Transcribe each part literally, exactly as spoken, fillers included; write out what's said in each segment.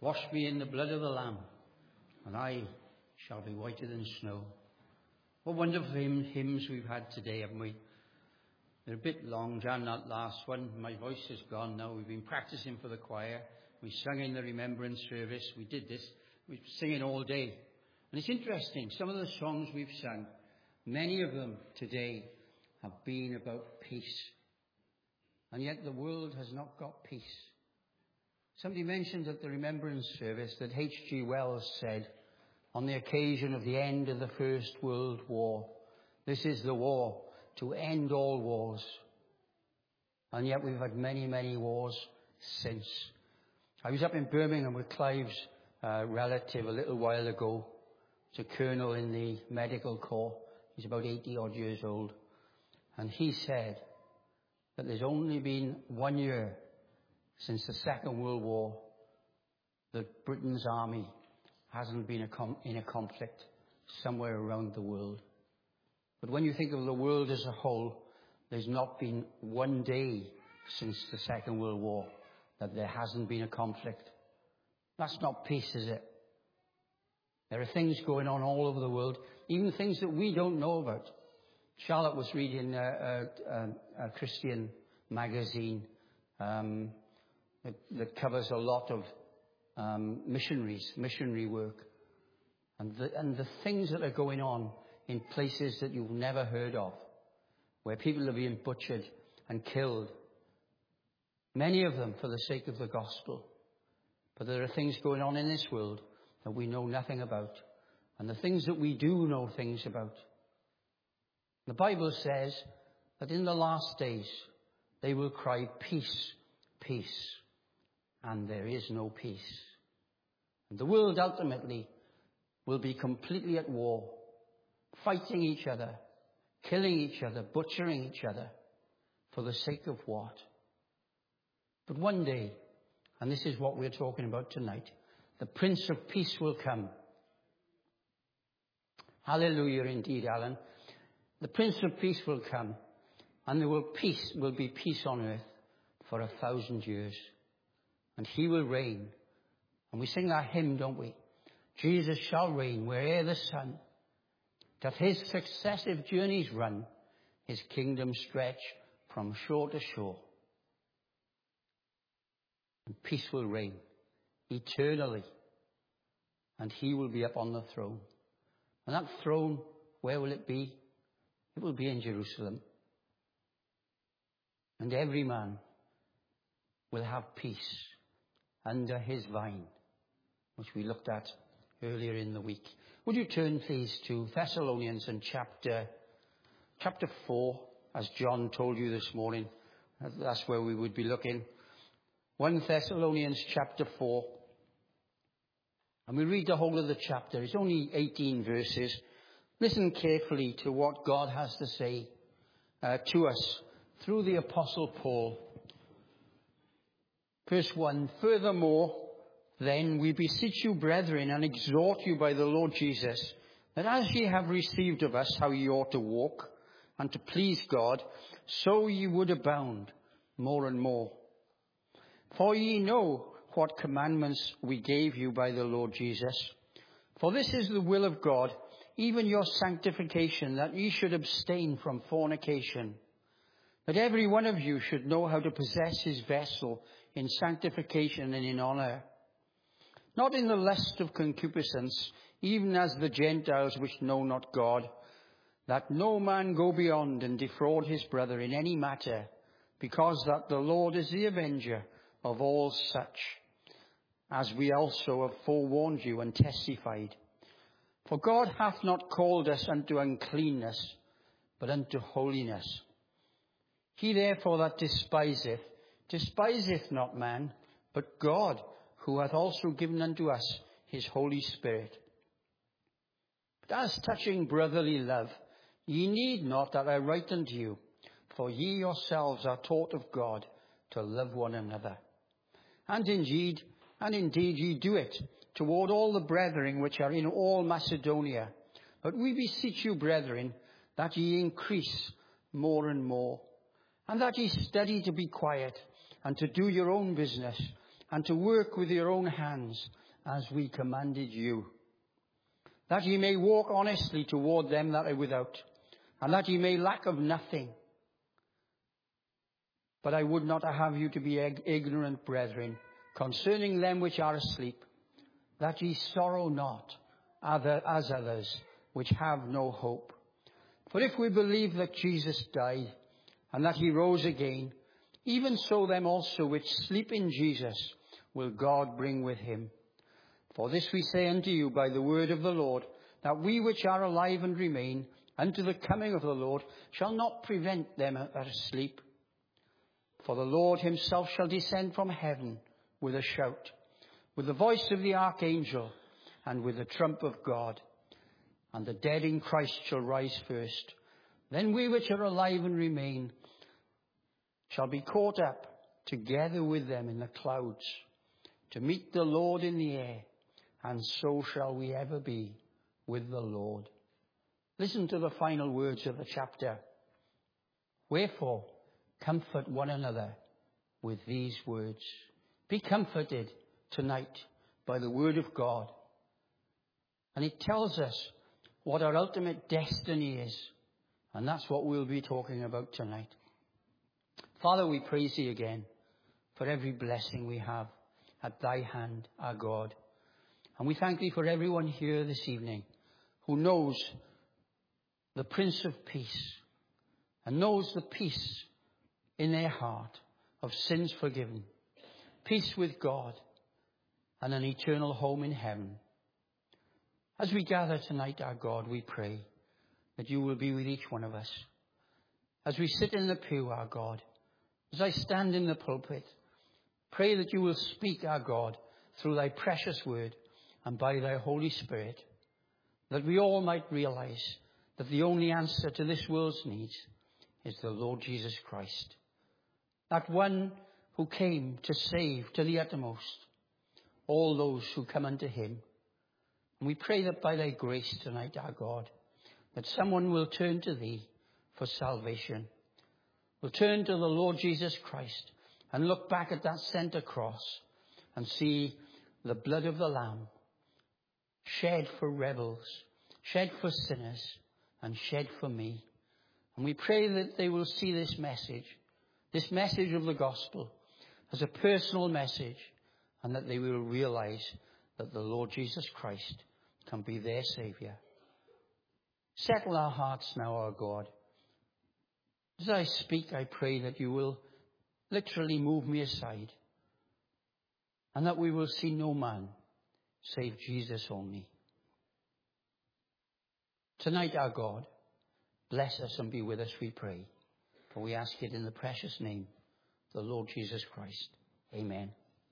Wash me in the blood of the Lamb, and I shall be whiter than snow. What wonderful hymn, hymns we've had today, haven't we? They're a bit long. Jan, that last one, my voice is gone now. We've been practicing for the choir. We sung in the remembrance service. We did this. We're singing all day. And it's interesting. Some of the songs we've sung, many of them today have been about peace. And yet the world has not got peace. Somebody mentioned at the remembrance service that H G Wells said on the occasion of the end of the First World War, this is the war to end all wars. And yet we've had many, many wars since. I was up in Birmingham with Clive's uh, relative a little while ago. He's a colonel in the medical corps. He's about eighty odd years old. And he said that there's only been one year since the Second World War that Britain's army hasn't been a com- in a conflict somewhere around the world. But when you think of the world as a whole, there's not been one day since the Second World War that there hasn't been a conflict. That's not peace, is it? There are things going on all over the world, even things that we don't know about. Charlotte was reading a, a, a, a Christian magazine um, that, that covers a lot of um, missionaries, missionary work, and the, and the things that are going on in places that you've never heard of, where people are being butchered and killed, many of them for the sake of the gospel. But there are things going on in this world that we know nothing about, and the things that we do know things about. The Bible says that in the last days they will cry, peace, peace, and there is no peace. And the world ultimately will be completely at war, fighting each other, killing each other, butchering each other, for the sake of what? But one day, and this is what we're talking about tonight, the Prince of Peace will come. Hallelujah indeed, Alan. The Prince of Peace will come, and there will peace will be peace on earth for a thousand years. And he will reign. And we sing that hymn, don't we? Jesus shall reign where'er the sun doth his successive journeys run, his kingdom stretch from shore to shore. And peace will reign eternally, and he will be up on the throne. And that throne, where will it be? It will be in Jerusalem. And every man will have peace under his vine, which we looked at earlier in the week. Would you turn, please, to Thessalonians and chapter, chapter four, as John told you this morning. That's where we would be looking. First Thessalonians chapter four. And we read the whole of the chapter. It's only eighteen verses. Listen carefully to what God has to say uh, to us through the Apostle Paul. Verse one, furthermore, then we beseech you, brethren, and exhort you by the Lord Jesus, that as ye have received of us how ye ought to walk, and to please God, so ye would abound more and more. For ye know what commandments we gave you by the Lord Jesus. For this is the will of God, even your sanctification, that ye should abstain from fornication, that every one of you should know how to possess his vessel in sanctification and in honour, not in the lust of concupiscence, even as the Gentiles which know not God, that no man go beyond and defraud his brother in any matter, because that the Lord is the avenger of all such, as we also have forewarned you and testified. For God hath not called us unto uncleanness, but unto holiness. He therefore that despiseth, despiseth not man, but God, who hath also given unto us his Holy Spirit. But as touching brotherly love, ye need not that I write unto you, for ye yourselves are taught of God to love one another. And indeed, and indeed ye do it toward all the brethren which are in all Macedonia. But we beseech you, brethren, that ye increase more and more, and that ye study to be quiet, and to do your own business, and to work with your own hands as we commanded you, that ye may walk honestly toward them that are without, and that ye may lack of nothing. But I would not have you to be ignorant, brethren, concerning them which are asleep, that ye sorrow not as others which have no hope. For if we believe that Jesus died, and that he rose again, even so them also which sleep in Jesus will God bring with him. For this we say unto you by the word of the Lord, that we which are alive and remain unto the coming of the Lord shall not prevent them that are asleep. For the Lord himself shall descend from heaven with a shout, with the voice of the archangel, and with the trump of God. And the dead in Christ shall rise first. Then we which are alive and remain shall be caught up together with them in the clouds, to meet the Lord in the air, and so shall we ever be with the Lord. Listen to the final words of the chapter. Wherefore, comfort one another with these words. Be comforted tonight by the word of God. And it tells us what our ultimate destiny is. And that's what we'll be talking about tonight. Father, we praise thee again for every blessing we have at thy hand, our God. And we thank thee for everyone here this evening who knows the Prince of Peace and knows the peace in their heart of sins forgiven, peace with God, and an eternal home in heaven. As we gather tonight, our God, we pray that you will be with each one of us. As we sit in the pew, our God, as I stand in the pulpit, pray that you will speak, our God, through thy precious word and by thy Holy Spirit, that we all might realize that the only answer to this world's needs is the Lord Jesus Christ. That one who came to save to the uttermost all those who come unto him. And we pray that by thy grace tonight, our God, that someone will turn to thee for salvation, will turn to the Lord Jesus Christ and look back at that center cross and see the blood of the Lamb shed for rebels, shed for sinners, and shed for me. And we pray that they will see this message, this message of the gospel, as a personal message, and that they will realize that the Lord Jesus Christ can be their Savior. Settle our hearts now, our God. As I speak, I pray that you will literally move me aside, and that we will see no man save Jesus only. Tonight, our God, bless us and be with us, we pray. For we ask it in the precious name of the Lord Jesus Christ. Amen.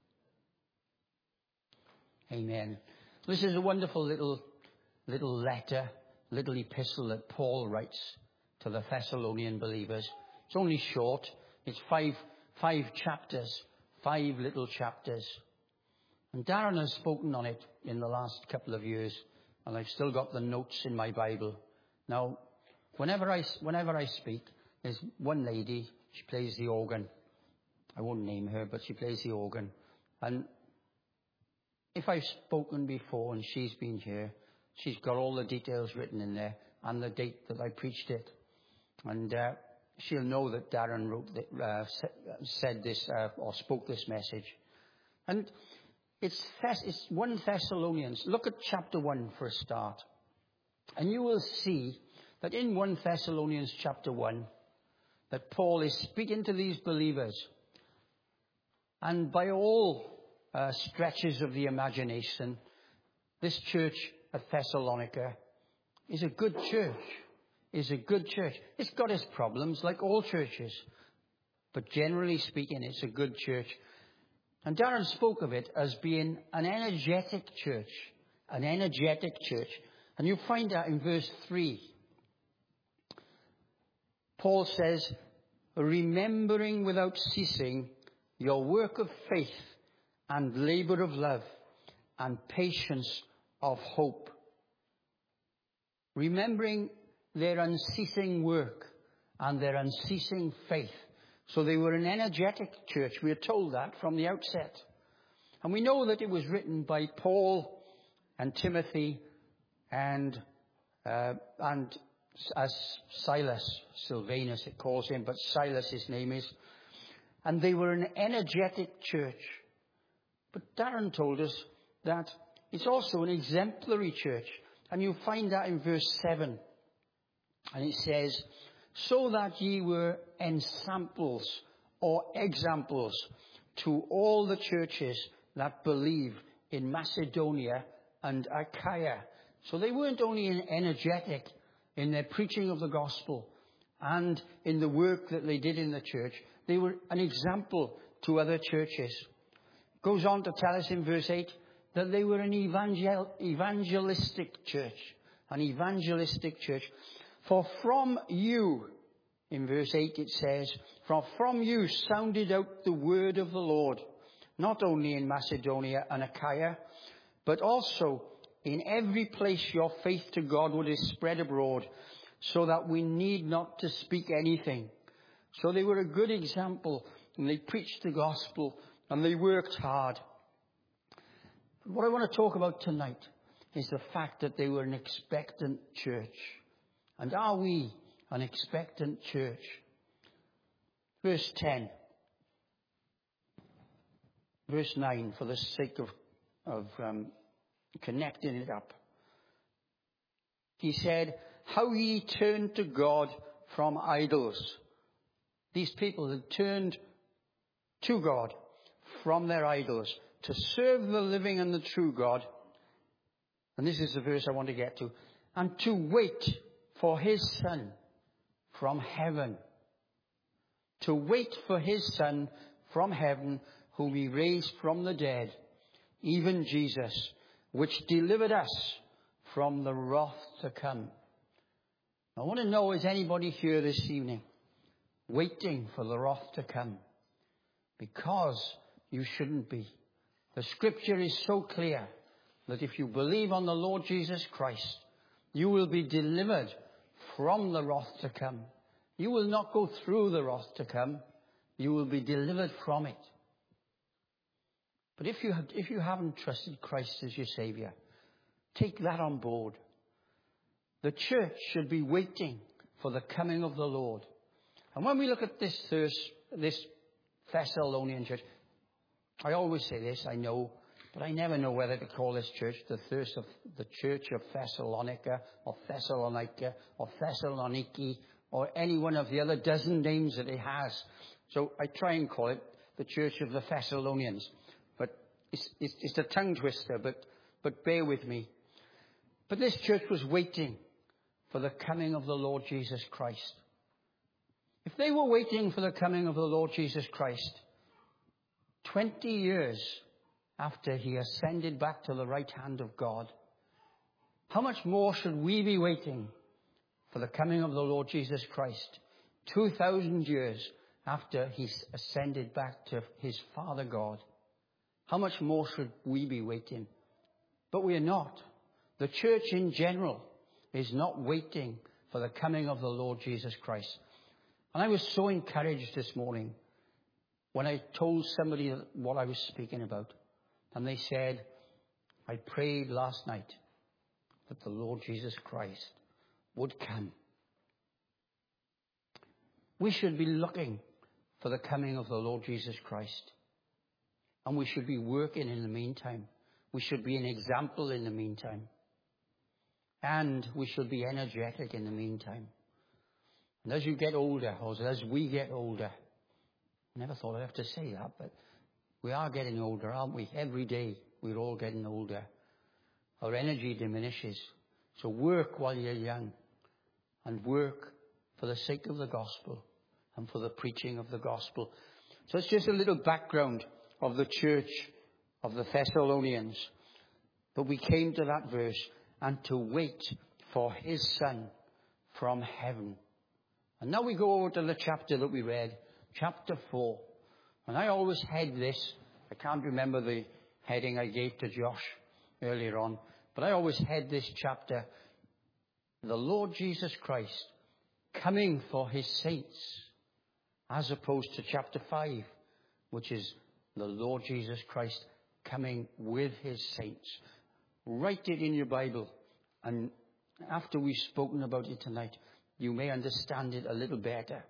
Amen. This is a wonderful little, little letter, little epistle that Paul writes to the Thessalonian believers. It's only short. It's five, five chapters, five little chapters. And Darren has spoken on it in the last couple of years, and I've still got the notes in my Bible. Now, whenever I, whenever I speak, there's one lady, she plays the organ. I won't name her, but she plays the organ. And if I've spoken before and she's been here, she's got all the details written in there and the date that I preached it. And uh, she'll know that Darren wrote the, uh, said this uh, or spoke this message. And it's, it's First Thessalonians. Look at chapter one for a start. And you will see that in First Thessalonians chapter one, that Paul is speaking to these believers. And by all uh, stretches of the imagination, this church at Thessalonica is a good church, is a good church. It's got its problems like all churches, but generally speaking, it's a good church. And Darren spoke of it as being an energetic church, an energetic church. And you find that in verse three. Paul says, remembering without ceasing your work of faith and labor of love and patience of hope. Remembering their unceasing work and their unceasing faith. So they were an energetic church. We are told that from the outset. And we know that it was written by Paul and Timothy and uh, and as Silas, Silvanus it calls him, but Silas his name is. And they were an energetic church. But Darren told us that it's also an exemplary church. And you'll find that in verse seven. And it says, so that ye were ensamples or examples to all the churches that believe in Macedonia and Achaia. So they weren't only energetic in their preaching of the gospel and in the work that they did in the church, they were an example to other churches. Goes on to tell us in verse eight that they were an evangel- evangelistic church. An evangelistic church. For from you, in verse eight it says, from, from you sounded out the word of the Lord, not only in Macedonia and Achaia, but also in every place your faith to God would is spread abroad, so that we need not to speak anything. So they were a good example, and they preached the gospel, and they worked hard. What I want to talk about tonight is the fact that they were an expectant church. And are we an expectant church? Verse ten. Verse nine, for the sake of, of um, connecting it up. He said, how ye turned to God from idols. These people had turned to God from their idols to serve the living and the true God. And this is the verse I want to get to. And to wait for his Son from heaven. To wait for his Son from heaven, whom he raised from the dead, even Jesus, which delivered us from the wrath to come. I want to know, is anybody here this evening waiting for the wrath to come? Because you shouldn't be. The scripture is so clear that if you believe on the Lord Jesus Christ, you will be delivered from the wrath to come. You will not go through the wrath to come. You will be delivered from it. But if you, have, if you haven't trusted Christ as your Savior, take that on board. The church should be waiting for the coming of the Lord. And when we look at this verse, this Thessalonian church, I always say this, I know, but I never know whether to call this church the thirst of the church of Thessalonica or Thessalonica or Thessaloniki or any one of the other dozen names that it has. So I try and call it the church of the Thessalonians. But it's, it's, it's a tongue twister, but, but bear with me. But this church was waiting for the coming of the Lord Jesus Christ. If they were waiting for the coming of the Lord Jesus Christ, twenty years after he ascended back to the right hand of God, how much more should we be waiting for the coming of the Lord Jesus Christ, two thousand years after he ascended back to his Father God? How much more should we be waiting? But we are not. The church in general is not waiting for the coming of the Lord Jesus Christ. And I was so encouraged this morning when I told somebody what I was speaking about. And they said, I prayed last night that the Lord Jesus Christ would come. We should be looking for the coming of the Lord Jesus Christ. And we should be working in the meantime. We should be an example in the meantime. And we should be energetic in the meantime. And as you get older, or as we get older, I never thought I'd have to say that, but we are getting older, aren't we? Every day we're all getting older. Our energy diminishes. So work while you're young. And work for the sake of the gospel and for the preaching of the gospel. So it's just a little background of the church of the Thessalonians. But we came to that verse, and to wait for his Son from heaven. And now we go over to the chapter that we read, chapter four. And I always head this. I can't remember the heading I gave to Josh earlier on, but I always head this chapter, the Lord Jesus Christ coming for his saints, as opposed to chapter five, which is the Lord Jesus Christ coming with his saints. Write it in your Bible, and after we've spoken about it tonight, you may understand it a little better.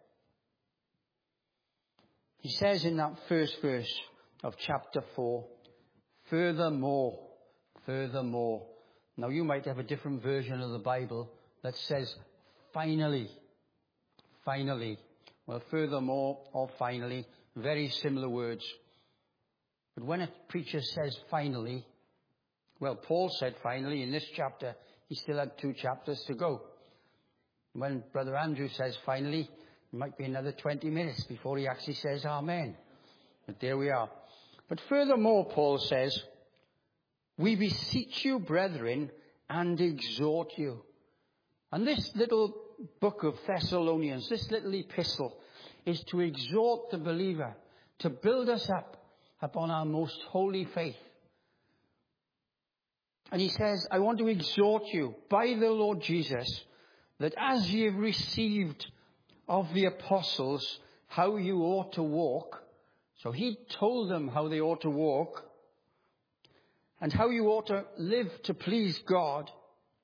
He says in that first verse of chapter four, furthermore, furthermore. Now you might have a different version of the Bible that says finally, finally. Well, furthermore or finally, very similar words. But when a preacher says finally, well, Paul said finally in this chapter. He still had two chapters to go. When Brother Andrew says finally, it might be another twenty minutes before he actually says amen. But there we are. But furthermore, Paul says, we beseech you, brethren, and exhort you. And this little book of Thessalonians, this little epistle, is to exhort the believer, to build us up upon our most holy faith. And he says, I want to exhort you by the Lord Jesus, that as ye have received of the apostles how you ought to walk. So he told them how they ought to walk, and how you ought to live to please God,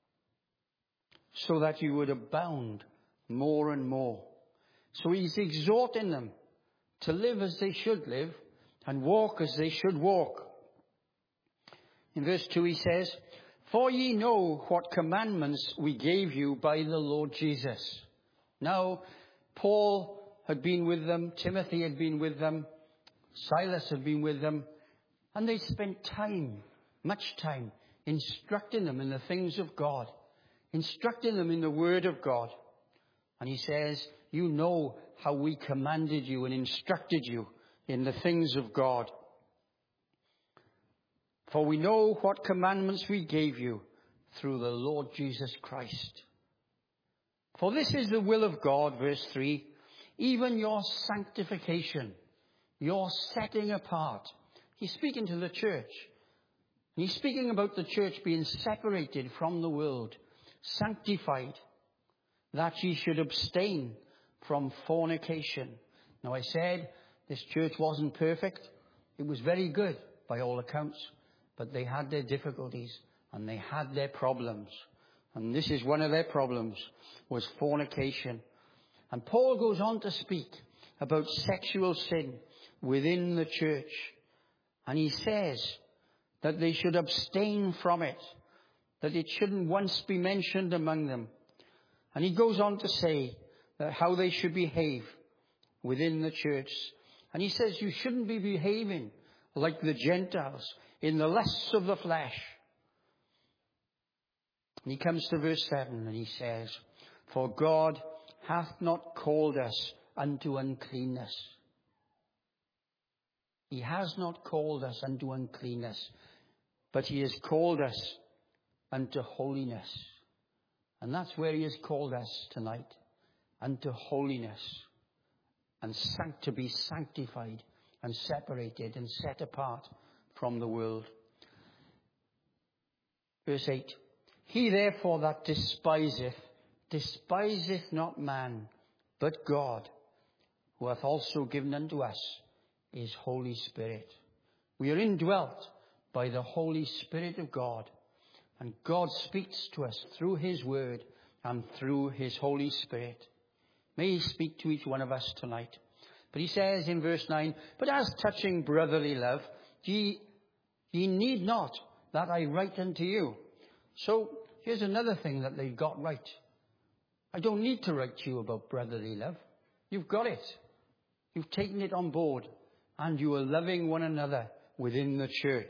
so that you would abound more and more. So he's exhorting them to live as they should live and walk as they should walk. In verse two he says, for ye know what commandments we gave you by the Lord Jesus. Now, Paul had been with them, Timothy had been with them, Silas had been with them, and they spent time, much time, instructing them in the things of God, instructing them in the Word of God. And he says, you know how we commanded you and instructed you in the things of God. For we know what commandments we gave you through the Lord Jesus Christ. For this is the will of God, verse three, even your sanctification, your setting apart. He's speaking to the church. He's speaking about the church being separated from the world, sanctified, that ye should abstain from fornication. Now I said this church wasn't perfect. It was very good by all accounts, but they had their difficulties and they had their problems. And this is one of their problems, was fornication. And Paul goes on to speak about sexual sin within the church. And he says that they should abstain from it, that it shouldn't once be mentioned among them. And he goes on to say that how they should behave within the church. And he says you shouldn't be behaving like the Gentiles in the lusts of the flesh. And he comes to verse seven and he says, for God hath not called us unto uncleanness. He has not called us unto uncleanness, but he has called us unto holiness. And that's where he has called us tonight, unto holiness, and sanct- to be sanctified and separated and set apart from the world. Verse eight, he therefore that despiseth, despiseth not man, but God, who hath also given unto us his Holy Spirit. We are indwelt by the Holy Spirit of God, and God speaks to us through his word and through his Holy Spirit. May he speak to each one of us tonight. But he says in verse nine, but as touching brotherly love, ye, ye need not that I write unto you. So here's another thing that they got right. I don't need to write to you about brotherly love. You've got it. You've taken it on board. And you are loving one another within the church.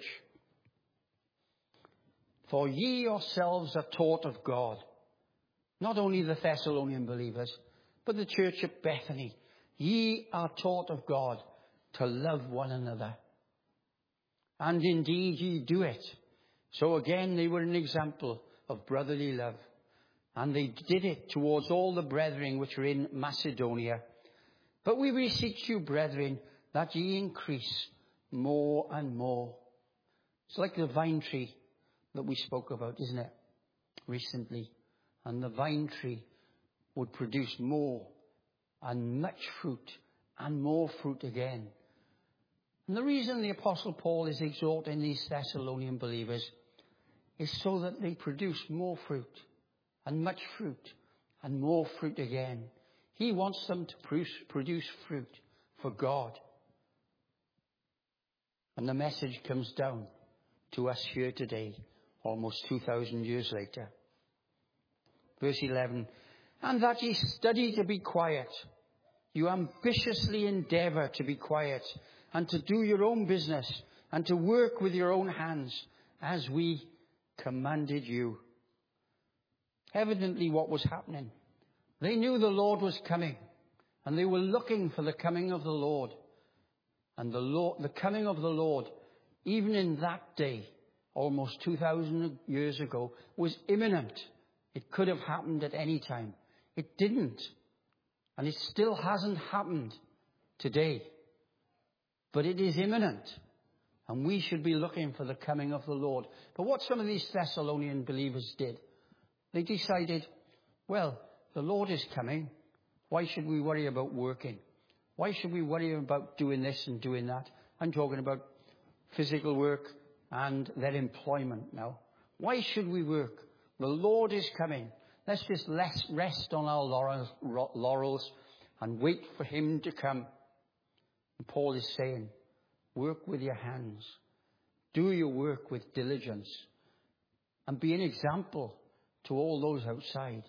For ye yourselves are taught of God. Not only the Thessalonian believers, but the church at Bethany. Ye are taught of God to love one another. And indeed ye do it. So again, they were an example of brotherly love. And they did it towards all the brethren which were in Macedonia. But we beseech you, brethren, that ye increase more and more. It's like the vine tree that we spoke about, isn't it, recently? And the vine tree would produce more and much fruit and more fruit again. And the reason the Apostle Paul is exhorting these Thessalonian believers is so that they produce more fruit, and much fruit, and more fruit again. He wants them to produce fruit for God. And the message comes down to us here today, almost two thousand years later. Verse eleven, and that ye study to be quiet. You ambitiously endeavour to be quiet, and to do your own business, and to work with your own hands, as we commanded you. Evidently what was happening, they knew the Lord was coming, and they were looking for the coming of the Lord. And the Lord, the coming of the Lord, even in that day, almost two thousand years ago, was imminent. It could have happened at any time. It didn't. And it still hasn't happened today. But it is imminent. And we should be looking for the coming of the Lord. But what some of these Thessalonian believers did, they decided, well, the Lord is coming. Why should we worry about working? Why should we worry about doing this and doing that? I'm talking about physical work and their employment now. Why should we work? The Lord is coming. Let's just rest on our laurels, laurels and wait for him to come. And Paul is saying, work with your hands. Do your work with diligence. And be an example to all those outside.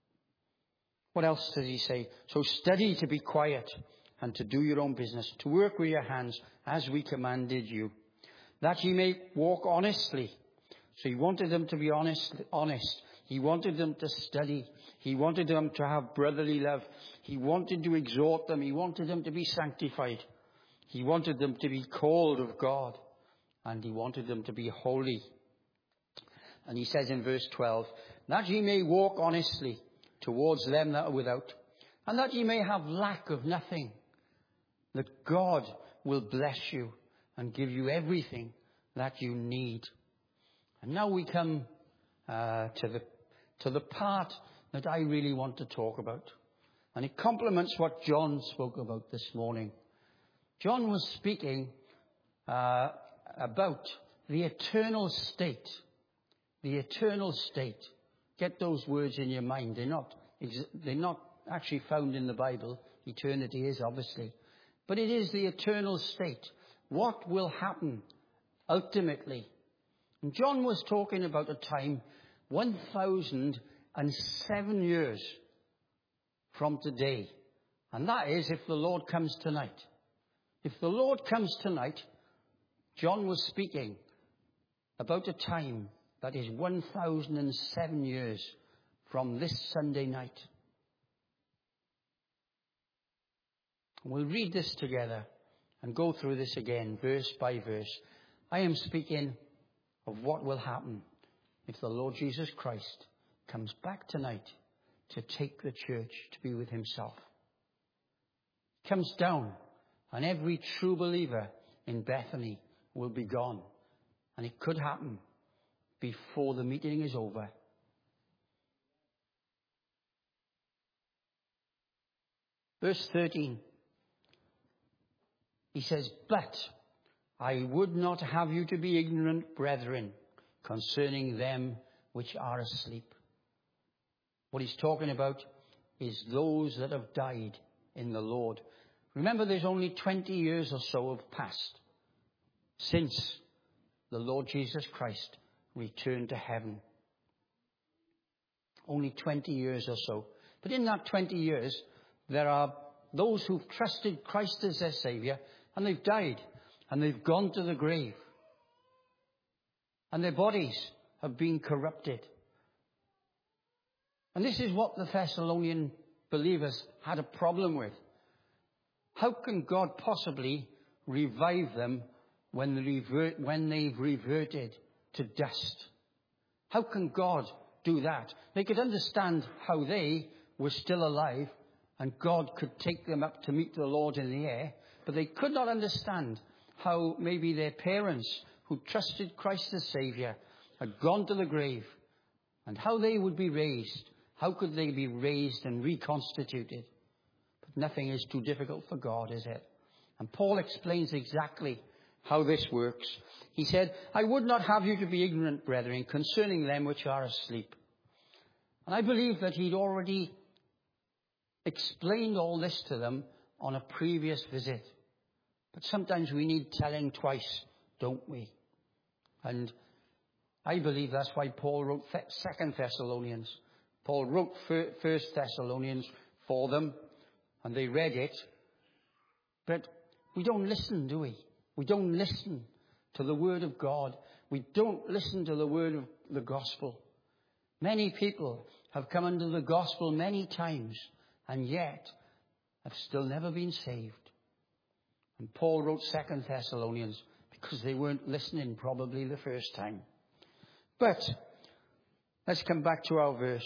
What else does he say? So study to be quiet and to do your own business, to work with your hands as we commanded you, that ye may walk honestly. So he wanted them to be honest, honest. He wanted them to study. He wanted them to have brotherly love. He wanted to exhort them. He wanted them to be sanctified. He wanted them to be called of God. And he wanted them to be holy. And he says in verse twelve, that ye may walk honestly towards them that are without, and that ye may have lack of nothing, that God will bless you and give you everything that you need. And now we come uh, to the to the part that I really want to talk about. And it complements what John spoke about this morning. John was speaking uh, about the eternal state. The eternal state. Get those words in your mind. They're not, they're not actually found in the Bible. Eternity is, obviously. But it is the eternal state. What will happen ultimately? And John was talking about a time one thousand seven years from today. And that is if the Lord comes tonight. If the Lord comes tonight, John was speaking about a time that is one thousand seven years from this Sunday night. We'll read this together and go through this again, verse by verse. I am speaking of what will happen if the Lord Jesus Christ comes back tonight to take the church to be with himself. He comes down and every true believer in Bethany will be gone. And it could happen before the meeting is over. Verse thirteen. He says, but I would not have you to be ignorant, brethren, concerning them which are asleep. What he's talking about is those that have died in the Lord. Remember, there's only twenty years or so have passed since the Lord Jesus Christ returned to heaven. Only twenty years or so. But in that twenty years, there are those who've trusted Christ as their Saviour, and they've died, and they've gone to the grave. And their bodies have been corrupted. And this is what the Thessalonian believers had a problem with. How can God possibly revive them when, they revert, when they've reverted to dust? How can God do that? They could understand how they were still alive and God could take them up to meet the Lord in the air, but they could not understand how maybe their parents who trusted Christ as Saviour had gone to the grave and how they would be raised. How could they be raised and reconstituted? But nothing is too difficult for God, is it? And Paul explains exactly how this works. He said, I would not have you to be ignorant, brethren, concerning them which are asleep. And I believe that he'd already explained all this to them on a previous visit. But sometimes we need telling twice, don't we? And I believe that's why Paul wrote Second Thessalonians. Paul wrote First Thessalonians for them, and they read it. But we don't listen, do we? We don't listen to the word of God. We don't listen to the word of the gospel. Many people have come under the gospel many times, and yet have still never been saved. And Paul wrote Second Thessalonians because they weren't listening probably the first time. But let's come back to our verse.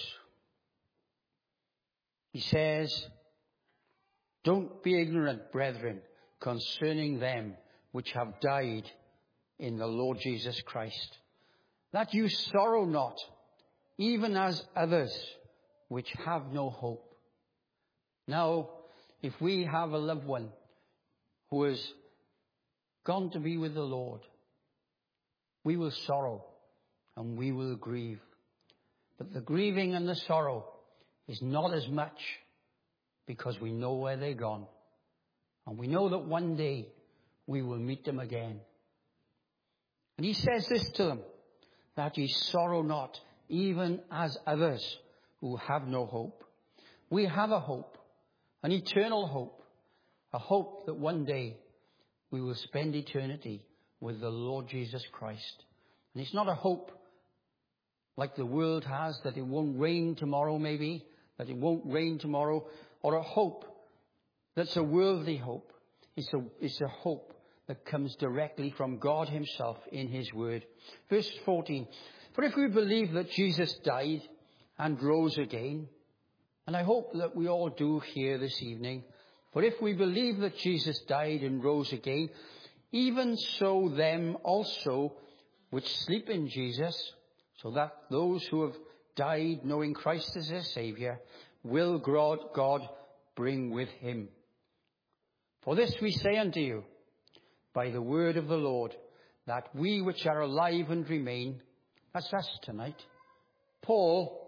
He says, don't be ignorant, brethren, concerning them which have died in the Lord Jesus Christ, that you sorrow not, even as others which have no hope. Now, if we have a loved one who has gone to be with the Lord, we will sorrow and we will grieve. But the grieving and the sorrow is not as much because we know where they're gone. And we know that one day we will meet them again. And he says this to them, that ye sorrow not, even as others who have no hope. We have a hope, an eternal hope, a hope that one day we will spend eternity with the Lord Jesus Christ. And it's not a hope like the world has, that it won't rain tomorrow maybe, that it won't rain tomorrow, or a hope that's a worldly hope. It's a, it's a hope that comes directly from God himself in his word. Verse fourteen, for if we believe that Jesus died and rose again, and I hope that we all do here this evening, for if we believe that Jesus died and rose again, even so them also which sleep in Jesus, so that those who have died knowing Christ as their Saviour, will God bring with him. For this we say unto you, by the word of the Lord, that we which are alive and remain, that's us tonight. Paul,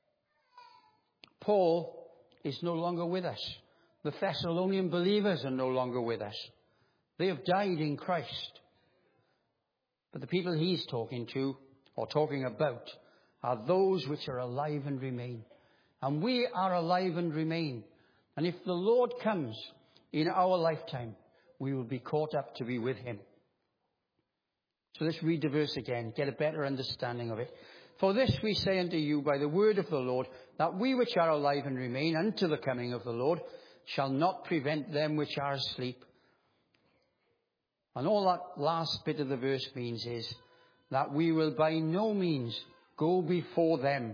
Paul is no longer with us. The Thessalonian believers are no longer with us. They have died in Christ. But the people he's talking to, or talking about, are those which are alive and remain. And we are alive and remain. And if the Lord comes in our lifetime, we will be caught up to be with him. So let's read the verse again, get a better understanding of it. For this we say unto you by the word of the Lord, that we which are alive and remain unto the coming of the Lord shall not prevent them which are asleep. And all that last bit of the verse means is that we will by no means go before them.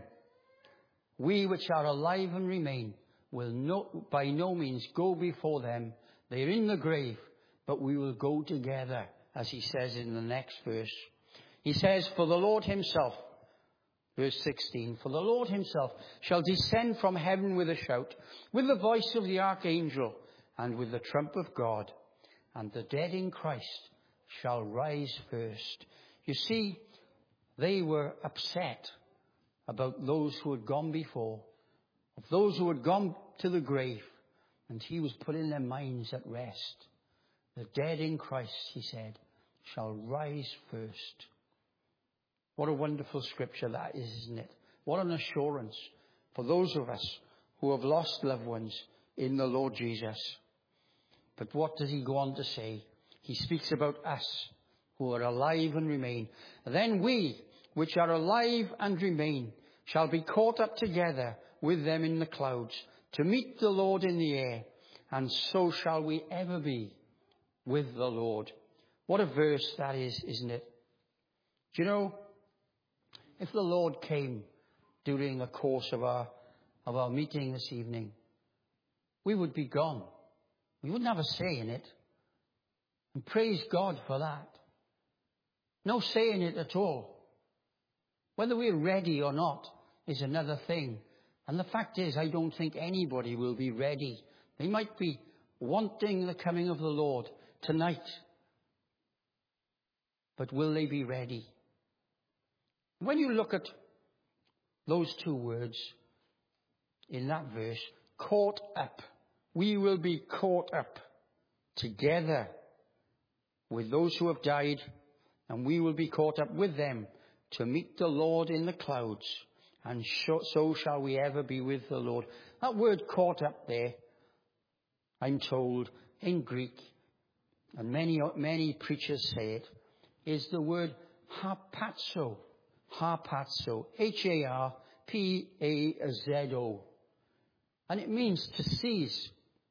We which are alive and remain will no, by no means go before them. They're in the grave, but we will go together, as he says in the next verse. He says, for the Lord himself, verse sixteen, for the Lord himself shall descend from heaven with a shout, with the voice of the archangel, and with the trump of God, and the dead in Christ shall rise first. You see, they were upset about those who had gone before, of those who had gone to the grave, and he was putting their minds at rest. The dead in Christ, he said, shall rise first. What a wonderful scripture that is, isn't it? What an assurance for those of us who have lost loved ones in the Lord Jesus. But what does he go on to say? He speaks about us who are alive and remain. Then we, which are alive and remain, shall be caught up together with them in the clouds to meet the Lord in the air, and so shall we ever be with the Lord. What a verse that is, isn't it? Do you know, if the Lord came during the course of our of our meeting this evening, we would be gone. We wouldn't have a say in it. And praise God for that. No say in it at all. Whether we're ready or not is another thing. And the fact is, I don't think anybody will be ready. They might be wanting the coming of the Lord tonight. but will they be ready? When you look at those two words in that verse, caught up, we will be caught up together with those who have died, and we will be caught up with them to meet the Lord in the clouds, and so shall we ever be with the Lord. That word caught up there, I'm told, in Greek, and many, many preachers say it, is the word harpazo. Harpazo. H A R P A Z O. And it means to seize,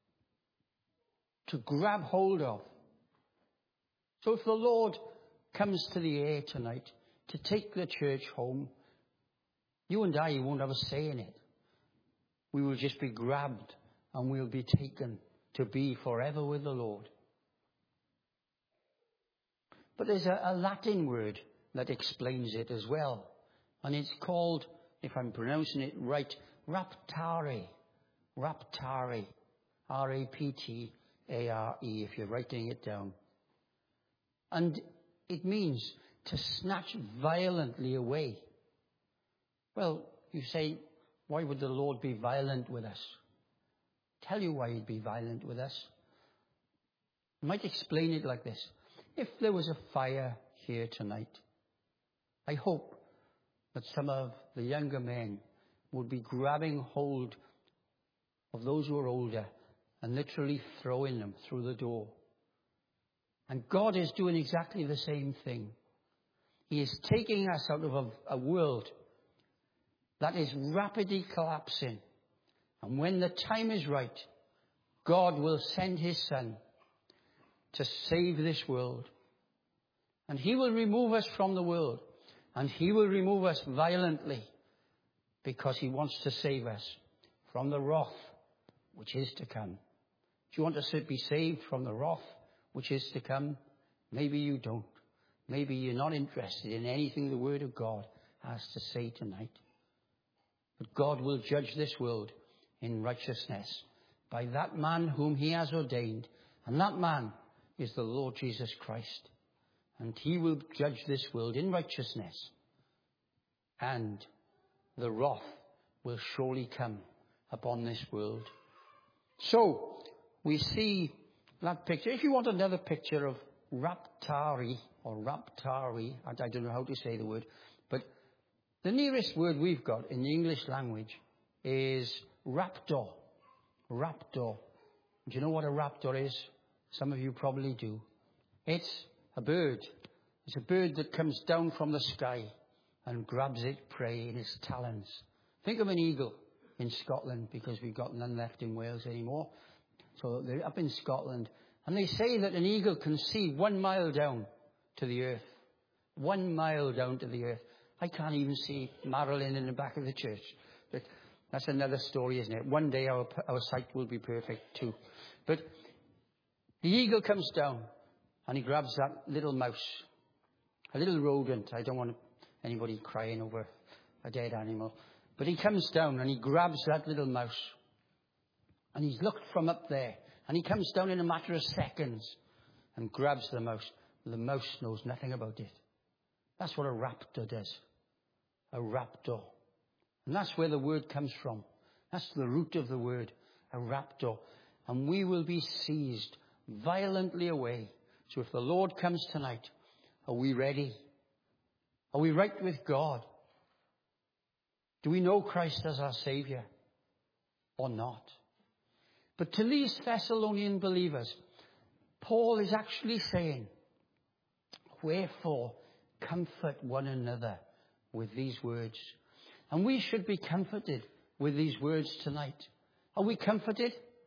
to grab hold of. So if the Lord comes to the air tonight to take the church home, you and I won't have a say in it. We will just be grabbed and we'll be taken to be forever with the Lord. But there's a, a Latin word that explains it as well. And it's called, if I'm pronouncing it right, raptare. Raptare. R A P T A R E, if you're writing it down. And it means to snatch violently away. Well, you say, why would the Lord be violent with us? Tell you why he'd be violent with us. I might explain it like this. If there was a fire here tonight, I hope that some of the younger men would be grabbing hold of those who are older and literally throwing them through the door. And God is doing exactly the same thing. He is taking us out of a, a world that is rapidly collapsing. And when the time is right, God will send his Son to save this world. And he will remove us from the world. And he will remove us violently because he wants to save us from the wrath which is to come. Do you want to be saved from the wrath which is to come? Maybe you don't. Maybe you're not interested in anything the Word of God has to say tonight. But God will judge this world in righteousness by that man whom he has ordained. And that man is the Lord Jesus Christ. And he will judge this world in righteousness. And the wrath will surely come upon this world. So, we see that picture. If you want another picture of raptari, or raptari, I don't know how to say the word, but the nearest word we've got in the English language is raptor. Raptor. Do you know what a raptor is? Some of you probably do. It's a bird. It's a bird that comes down from the sky and grabs its prey in its talons. Think of an eagle in Scotland, because we've got none left in Wales anymore. So they're up in Scotland. And they say that an eagle can see one mile down to the earth. One mile down to the earth. I can't even see Marilyn in the back of the church. But that's another story, isn't it? One day our, our sight will be perfect too. But the eagle comes down and he grabs that little mouse. A little rodent. I don't want anybody crying over a dead animal. But he comes down and he grabs that little mouse. And he's looked from up there. And he comes down in a matter of seconds and grabs the mouse. The mouse knows nothing about it. That's what a raptor does. A raptor. And that's where the word comes from. That's the root of the word. A raptor. And we will be seized violently away. So if the Lord comes tonight, are we ready? Are we right with God? Do we know Christ as our Saviour or not? But to these Thessalonian believers, Paul is actually saying, wherefore comfort one another with these words. And we should be comforted with these words tonight. Are we comforted?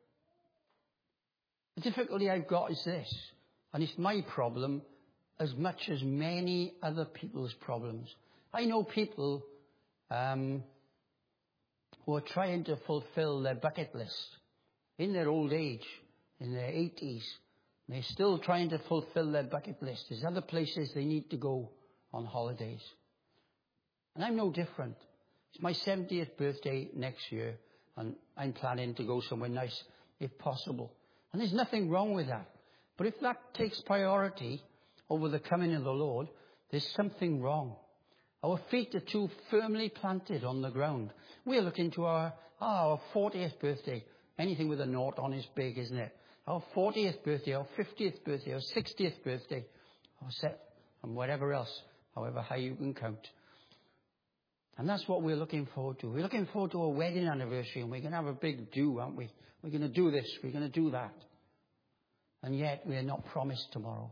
The difficulty I've got is this, and it's my problem as much as many other people's problems. I know people um, who are trying to fulfill their bucket list in their old age, in their eighties. They're still trying to fulfill their bucket list. There's other places they need to go on holidays. And I'm no different. It's my seventieth birthday next year, and I'm planning to go somewhere nice if possible. And there's nothing wrong with that. But if that takes priority, over the coming of the Lord, there's something wrong. Our feet are too firmly planted on the ground. We're looking to our, oh, our fortieth birthday. Anything with a naught on is big, isn't it? Our fortieth birthday, our fiftieth birthday, our sixtieth birthday, our set, and whatever else, however high you can count. And that's what we're looking forward to. We're looking forward to a wedding anniversary, and we're going to have a big do, aren't we? We're going to do this, we're going to do that. And yet we're not promised tomorrow.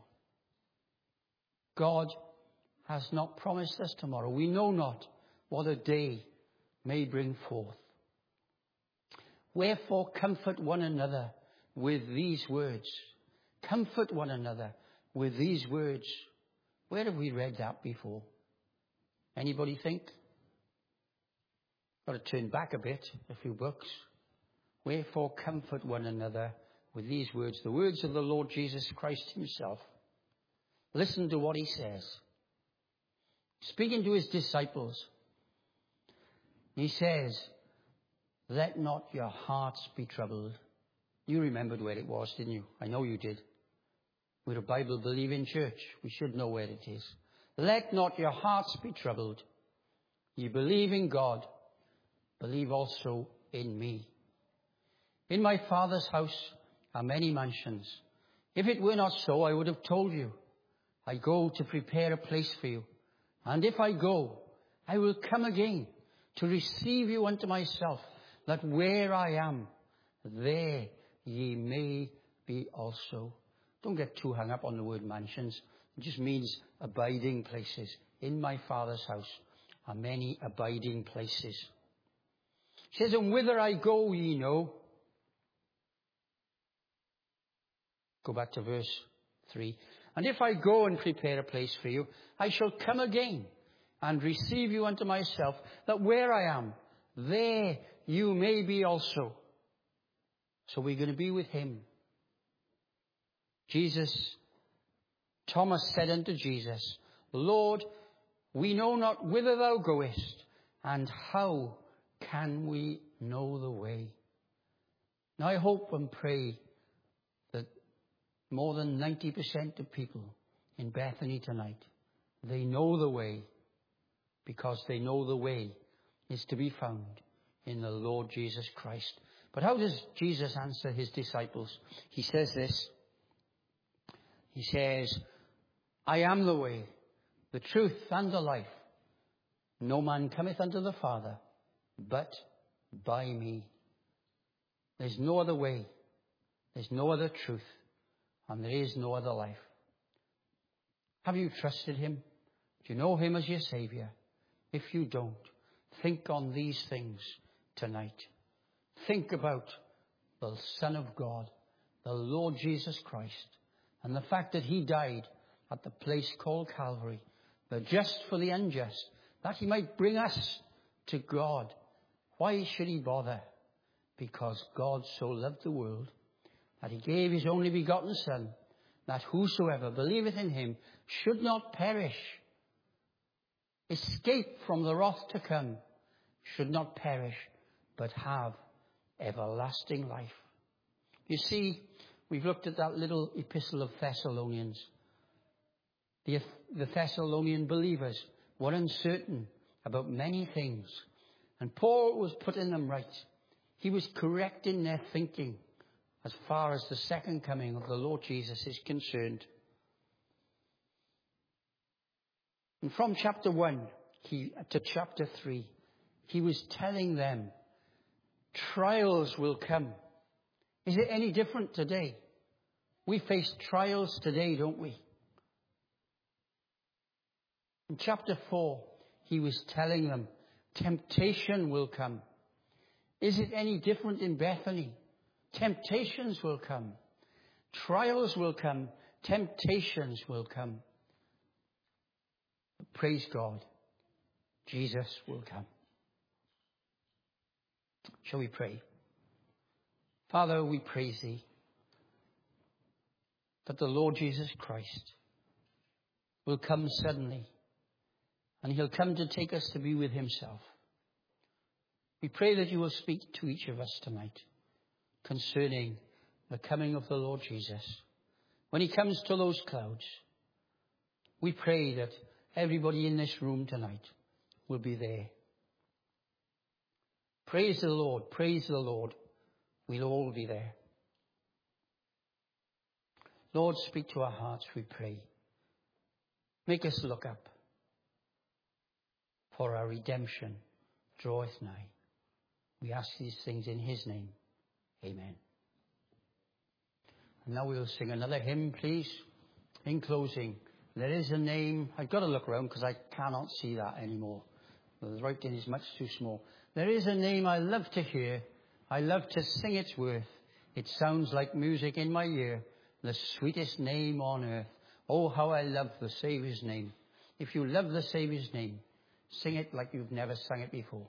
God has not promised us tomorrow. We know not what a day may bring forth. Wherefore comfort one another with these words. Comfort one another with these words. Where have we read that before? Anybody think? Got to turn back a bit, a few books. Wherefore comfort one another with these words. The words of the Lord Jesus Christ himself. Listen to what he says. Speaking to his disciples, he says, let not your hearts be troubled. You remembered where it was, didn't you? I know you did. We're a Bible-believing church. We should know where it is. Let not your hearts be troubled. You believe in God. Believe also in me. In my Father's house are many mansions. If it were not so, I would have told you. I go to prepare a place for you. And if I go, I will come again to receive you unto myself, that where I am, there ye may be also. Don't get too hung up on the word mansions. It just means abiding places. In my Father's house are many abiding places. He says, and whither I go, ye know. Go back to verse three. And if I go and prepare a place for you, I shall come again and receive you unto myself, that where I am, there you may be also. So we're going to be with him. Jesus, Thomas said unto Jesus, Lord, we know not whither thou goest, and how can we know the way? Now I hope and pray that more than ninety percent of people in Bethany tonight, they know the way, because they know the way is to be found in the Lord Jesus Christ. But how does Jesus answer his disciples? He says this. He says, I am the way, the truth, and the life. No man cometh unto the Father but by me. There's no other way. There's no other truth. And there is no other life. Have you trusted him? Do you know him as your Saviour? If you don't, think on these things tonight. Think about the Son of God, the Lord Jesus Christ, and the fact that he died at the place called Calvary, the just for the unjust, that he might bring us to God. Why should he bother? Because God so loved the world that he gave his only begotten Son, that whosoever believeth in him should not perish, escape from the wrath to come, should not perish, but have everlasting life. You see, we've looked at that little epistle of Thessalonians. The, the Thessalonian believers were uncertain about many things, and Paul was putting them right. He was correcting their thinking as far as the second coming of the Lord Jesus is concerned. And from chapter one he, to chapter three, he was telling them, trials will come. Is it any different today? We face trials today, don't we? In chapter four, he was telling them, temptation will come. Is it any different in Bethany? Temptations will come. Trials will come. Temptations will come. But praise God, Jesus will come. Shall we pray? Father, we praise thee that the Lord Jesus Christ will come suddenly, and he'll come to take us to be with himself. We pray that you will speak to each of us tonight concerning the coming of the Lord Jesus. When he comes to those clouds, We pray that everybody in this room tonight will be there. Praise the Lord, praise the Lord. We'll all be there. Lord, speak to our hearts, we pray. Make us look up, for our redemption draweth nigh. We ask these things in his name. Amen. And now we'll sing another hymn, please. In closing, there is a name. I've got to look around because I cannot see that anymore. The writing is much too small. There is a name I love to hear. I love to sing its worth. It sounds like music in my ear. The sweetest name on earth. Oh, how I love the Saviour's name. If you love the Saviour's name, sing it like you've never sung it before.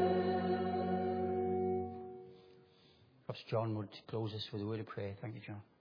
Perhaps John would close us with a word of prayer. Thank you, John.